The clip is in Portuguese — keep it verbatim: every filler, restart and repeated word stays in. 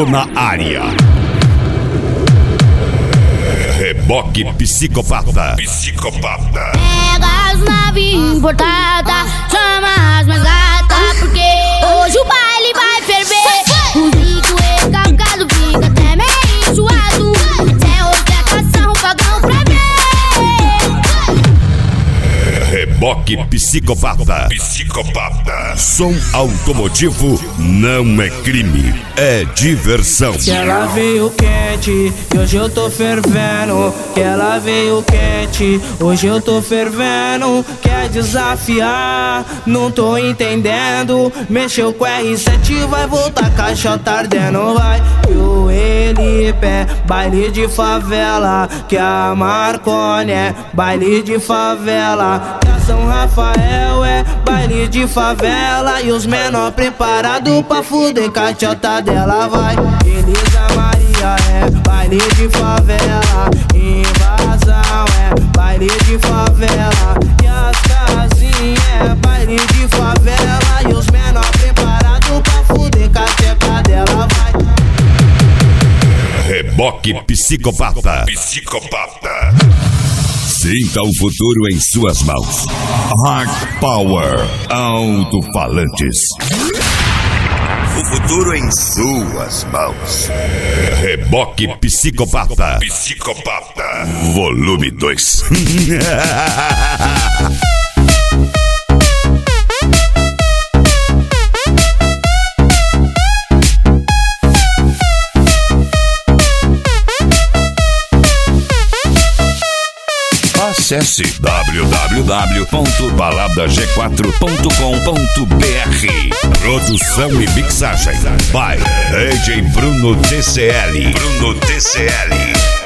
Entrou na área. Reboque psicopata. Psicopata. Pega as naves importadas, chama as mais gatas, porque hoje o baile vai ferver. O rico recalcado fica até meio enjoado. É ostentação, pagão pra ver. Reboque psicopata. Psicopata. Som automotivo não é crime, é diversão. Que ela veio quente e hoje eu tô fervendo. Que ela veio quente, hoje eu tô fervendo. Quer desafiar, não tô entendendo. Mexeu com R sete, vai voltar caixota ardendo. Vai que o Elipé, baile de favela. Que a Marconi é baile de favela. Que a São Rafael é baile de favela. E os menor preparado pra fuder caixota dela. Vai, Elisa Maria é baile de favela. Invasão é baile de favela. E as casinhas é baile de favela. E os menor preparado pra fuder caixota dela. Vai. Reboque psicopata. Psicopata. Sinta o futuro em suas mãos. Hard Power Alto-Falantes. O futuro em suas mãos. Reboque psicopata. Psicopata. Volume dois. Acesse w w w ponto balada g quatro ponto com ponto b r. Produção e mixagem by D J Bruno T C L. Bruno T C L.